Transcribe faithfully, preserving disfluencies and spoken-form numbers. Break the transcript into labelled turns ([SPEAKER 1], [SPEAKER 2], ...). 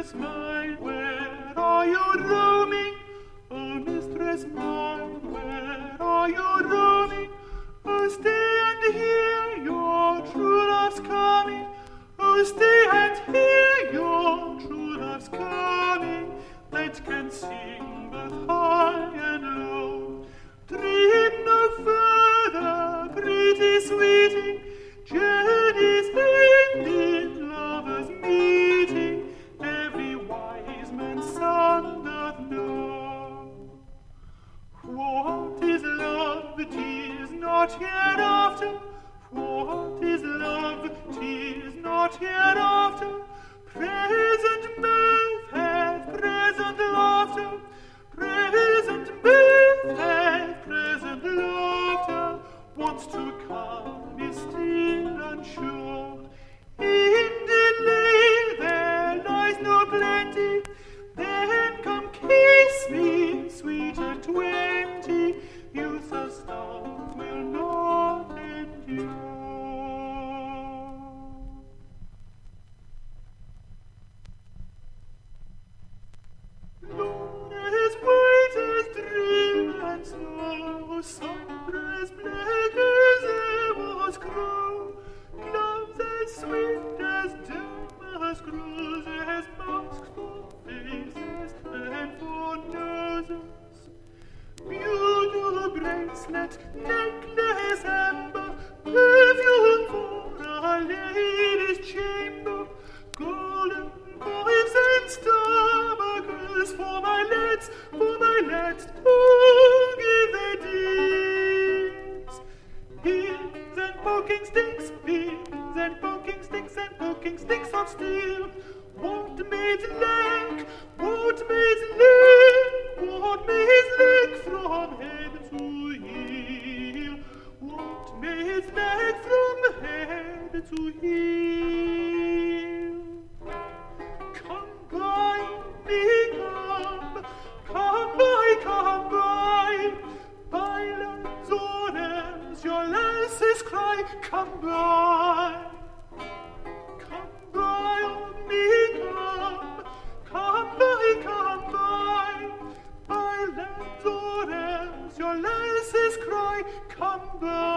[SPEAKER 1] mistress mine, where are you roaming? Oh, mistress mine, where are you roaming? Oh, stay and hear your true love's coming. Oh, stay and hear your true love's coming, that can sing both high and low. Dream no further, pretty sweeting, journeys ended, lovers meeting, every wise man's son doth know. What is love? 'Tis not hereafter. What is love? 'Tis not hereafter. Present mirth hath present laughter. Present mirth hath present laughter. What's to come is still unsure. In delay there lies no plenty. Then come kiss me, sweet at twenty. Youth of stars will not endure. Long as white as dream and snow, sombre as black as Eva's crow, gloves as swift as damask rose, as masks for faces and for noses. Beautiful bracelet, necklace, amber, perfume for Our Lady's chamber, golden coins and star buckles for my lads, for my lads to give their deeds. Pins and poking sticks, pins and poking sticks and poking sticks of steel. What maids lack, what maids lack, what maids lack from head to heel. What maids lack from head to heel. Come by me, come, come by, come by, by lands or ends your lasses cry, come by. Come by on me, come, come by, come by, by lands or ends your lasses cry, come by.